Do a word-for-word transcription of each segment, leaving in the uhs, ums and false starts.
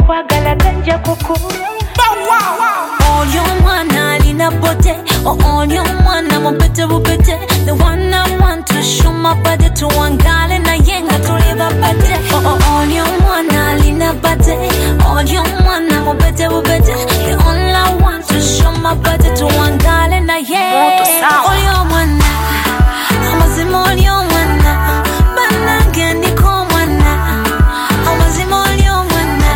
kukwagala benja kuku. All your wanna lina bote, oh all your wanna mopete bupete. The one I want to show my body to one girl and I yenga to live up a day. Oh oh all your wanna lina bote, all your wanna mopete bupete. The only I want to show my body to one girl and I yenga. All your wanna, I'm a zim all your wanna, but I can't come wanna. I'm a zim all your wanna.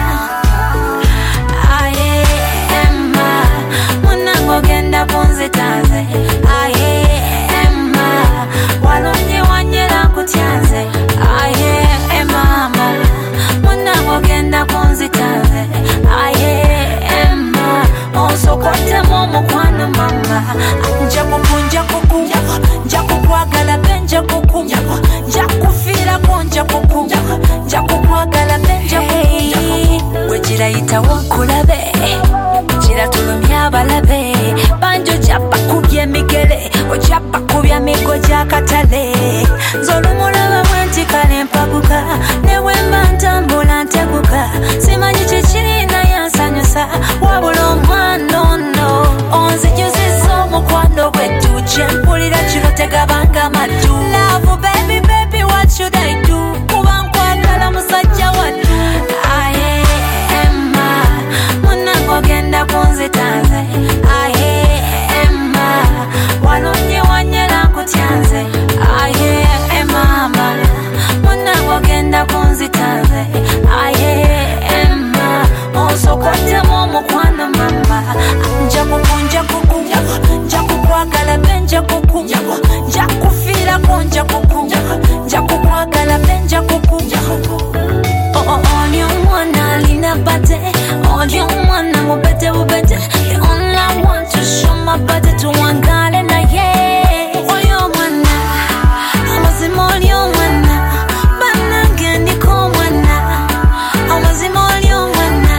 I am wanna go get the ponzetaze. I am walonye wanyera kutyaze. I am mama wanna go get the ponzetaze. I am also kote momo kwana mama. Nja kukunja kuku, nja kukwagala benja kuku, nja kufira konja kuku, nja kukwagala benja kuku. Wejira ita wakulabe, jira tulumya balabe. Banjo japa kubye migele, ojapa kubya migo jakatale. Zolumulaba mwenti kale mpabuka, newe mbantambula nteguka. Simanyi chichiri na yansanyusa, wabula omwano no. Onzijuziza omukwano gwetu, kyempulira kino tegabanga matu. Love baby baby what should I do? Kuba nkwagala musajja wattu. I am munango genda kunzitaze. I am walonye wanyera nkutyaze. I am mama munango genda kunzitaze. I am also kote momukwano mama. Nja kukunja kuku, nja kukwagala benja kuku, nja kufira konja kuku, nja kukwagala benja kuku. Oh oh all you wanna lina bate, all you wanna mubete bubete. The only I want to show my body to one girl and I yeah. All you wanna, I'm a zim all you wanna, but I can't come wanna. I'm a zim all you wanna.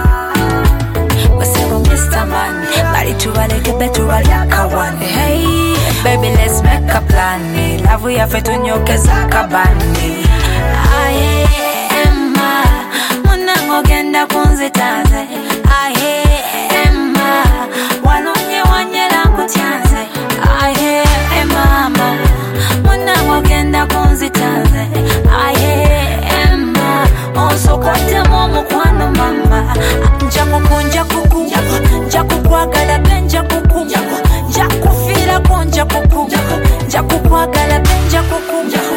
What's up, Mister Man? Body to a like a better like a one. Hey, baby, let's make a plan. Love we have to nyoke zakabani. I am munango genda kunzitaze. I am walonye wanyera nkutyaze. I am mama munango genda kunzitaze. I am also kote momukwano mama. Nja kukunja kuku, nja kukwagala benja kuku, nja kufira konja kuku, nja kukwagala benja kuku.